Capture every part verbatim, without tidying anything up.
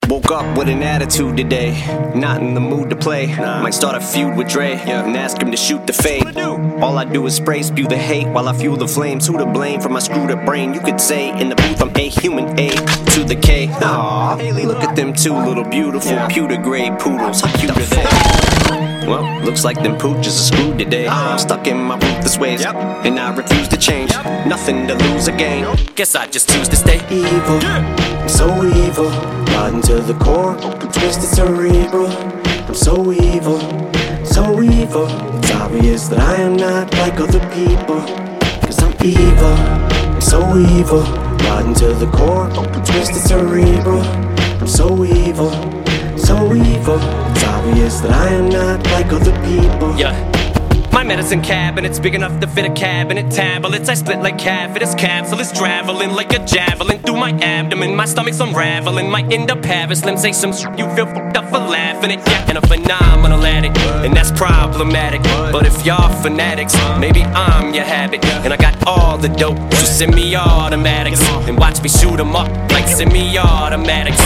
Woke up with an attitude today, not in the mood to play. Nah. Might start a feud with Dre, yeah, and ask him to shoot the fade. All I do is spray, spew the hate while I fuel the flames. Who to blame for my screwed up brain? You could say in the booth I'm A, human A to the K. Aww, look at them two little beautiful yeah. pewter gray poodles. How cute are they? Well, looks like them pooches are screwed today. I'm stuck in my ruthless ways, yep. and I refuse to change. Yep. Nothing to lose again. Guess I just choose to stay evil. Yeah. I'm so evil, rotten to the core, twisted cerebral. I'm so evil, so evil. It's obvious that I am not like other people, cause I'm evil. I'm so evil, rotten to the core, twisted cerebral. I'm so evil, so evil. It's obvious that I am not like other people. Yeah. My medicine cabinet's big enough to fit a cabinet tablets. I split like cavities, capsules traveling like a javelin through my abdomen. My stomach's unraveling, might end up having slim. Say some shit you feel fucked up for laughing at. Yeah, and a phenomenal addict, and that's problematic. But if y'all fanatics, maybe I'm your habit. And I got all the dope, so semi-automatics, and watch me shoot 'em up like semi-automatics.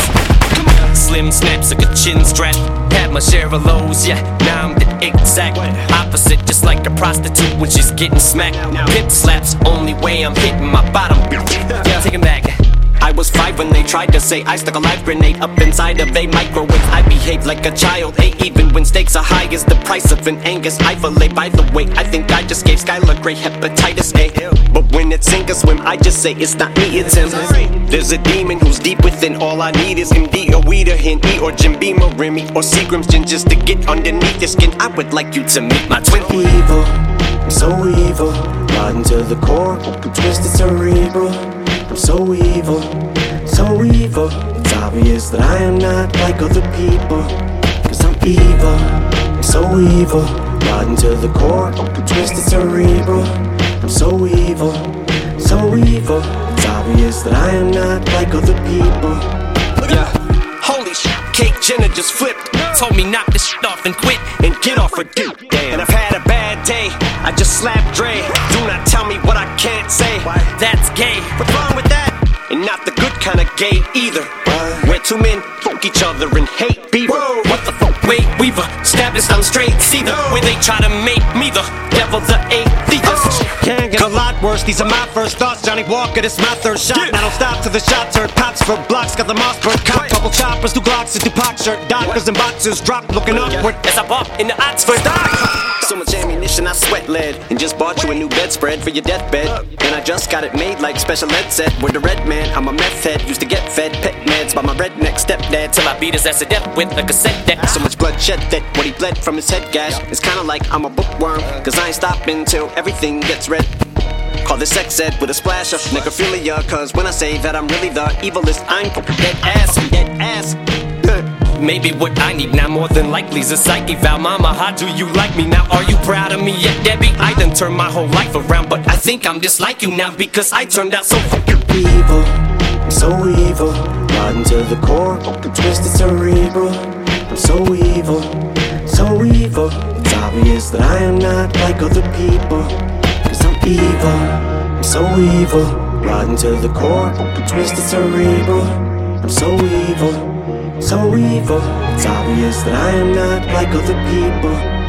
Slim snaps like a chin strap. Had my share of lows, yeah, now I'm the exact opposite. Just like a prostitute when she's getting smacked. Pimp slaps, only way I'm hitting my bottom. Yeah, take 'em back. I was five when they tried to say I stuck a live grenade up inside of a microwave. I behaved like a child, hey, even when stakes are high as the price of an Angus eye fillet. By the way, I think I just gave Skylar Grey hepatitis A. But when it's sink or swim, I just say it's not me, it's him. There's a demon who's deep within, all I need is M D or weed or Henny or Jim Beam or Remy or Seagram's gin just to get underneath your skin. I would like you to meet my twin. Evil, I'm so evil, rotten to the core, twisted cerebral. I'm so evil, so evil. It's obvious that I am not like other people, cause I'm evil, I'm so evil, rotten to the core, twisted cerebral. I'm so evil, so evil. It's obvious that I am not like other people. Yeah, holy shit, Kate Jenner just flipped. Told me knock this shit off and quit and get off her dick. Damn. And I've had a bad day, I just slapped Dre. Do not tell me what I can't say. Why? That's gay. What's wrong with that? And not the good kind of gay either. What? Where two men fuck each other and hate beaver. Whoa. What the fuck? Wait, Weaver, stab this down straight. See the way they try to make me the devil, the atheist. Oh. Can't get a lot worse. These are my first thoughts. Johnny Walker, this my third shot. Yeah. Now don't stop till the shots heard. Pops for blocks, got the Mossberg cop. Couple choppers, two Glocks, two Tupac shirt. Doctors and boxers drop, looking upward as I bump in the Oxford. So much ammunition, I sweat lead. And just bought you a new bedspread for your deathbed. And I just got it made like special ed said. With the red man, I'm a meth head. Used to get fed pet meds by my redneck stepdad till I beat his ass to death with a cassette deck. So much blood shed that what he bled from his head gash. It's kinda like I'm a bookworm, cause I ain't stopping till everything gets read. Call this sex ed with a splash of necrophilia, cause when I say that I'm really the evilest, I'm dead ass, dead ass. Maybe what I need now more than likely is a psyche valve. Mama, how do you like me now? Are you proud of me yet, Debbie? I done turned my whole life around, but I think I'm just like you now because I turned out so fucking evil. I'm so evil, rotten to the core, twisted cerebral. I'm so evil, so evil. It's obvious that I am not like other people, cause I'm evil, I'm so evil, rotten to the core, twisted cerebral. I'm so evil, so evil. It's obvious that I am not like other people.